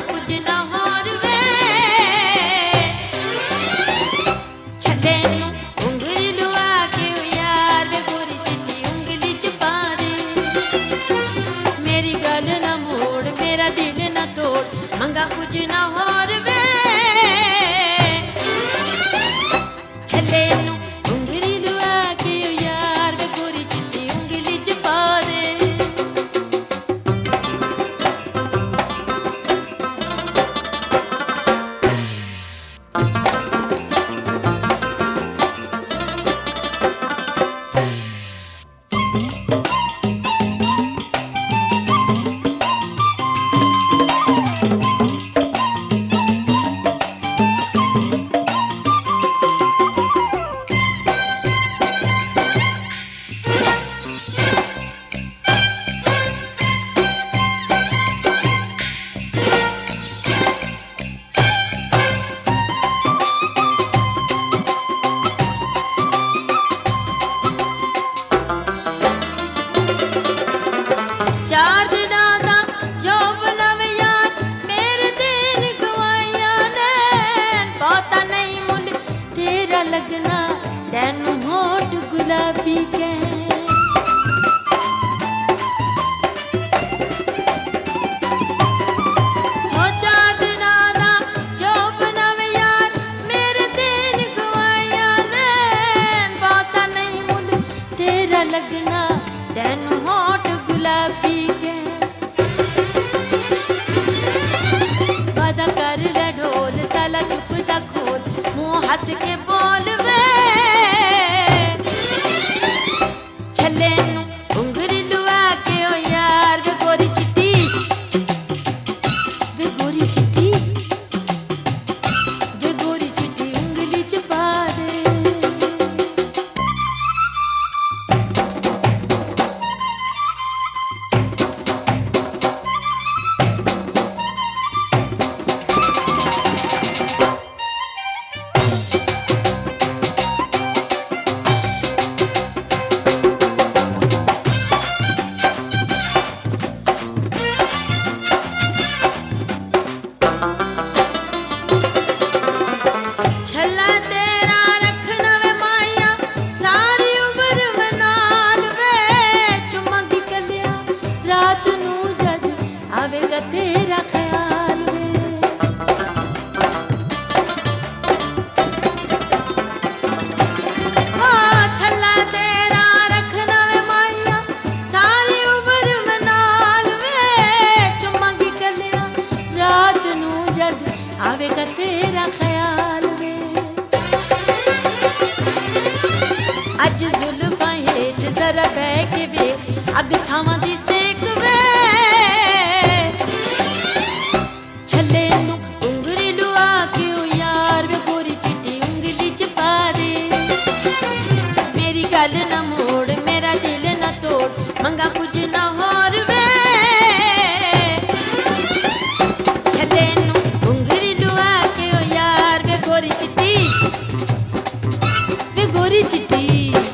कुछ ना होर वे छले नू उंगली लुआ के यार वे गोरी चिट्टी उंगली च पा दे मेरी गल ना मोड़ मेरा दिल ना तोड़ मंगा कुछ ना होर वे छले नू उंगली लुआ के यार वे गोरी चिट्टी उंगली च पा दे चार दिना दा जो बनवे यार मेरे दिन गवाया ने पता नहीं मुल तेरा लगना तैनू होठ गुलाबी के हो चार दिना दा जो बनवे यार मेरे दिन गवाया ने पता नहीं मुल तेरा लगना तैनू होठ गुलाबी कर ले ढोल साला चुप जा खोल मुंह हंस के बोल वे छले नू उंगली लुआ के ओ यार वे गोरी चिट्टी वे गोरी चिट्टी वे गोरी चिट्टी उंगली च पा दे छला तेरा रखना वे माया सारी उम्र मनाल वे चुम्मा की कलिया रात नू जद आवेगा तेरा ख्याल वे छला तेरा रखना वे माया सारी उम्र मनाल वे चुम्मा की कलिया रात नू जद आवेगा तेरा ख्याल अज जुल्फा हेठ जरा बह के वे अग थावां दी सेक वे छले नू उंगली लुआ के ओ यार वे गोरी चिट्टी उंगली च पा दे मेरी गल ना मोड़ मेरा दिल ना तोड़ मंगा कुछ ना होर वे छले नू उंगली लुआ के ओ यार वे गोरी चिट्टी